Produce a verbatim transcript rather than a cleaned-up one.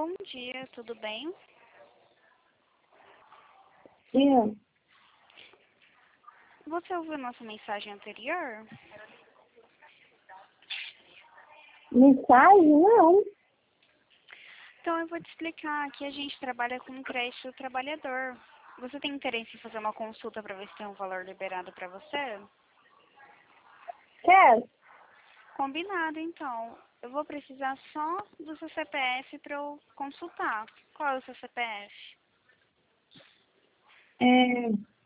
Bom dia, tudo bem? Sim. Você ouviu nossa mensagem anterior? Mensagem? Não. Então eu vou te explicar que a gente trabalha com crédito do trabalhador. Você tem interesse em fazer uma consulta para ver se tem um valor liberado para você? Quero. Combinado, então. Eu vou precisar só do seu C P F para eu consultar. Qual é o seu C P F? É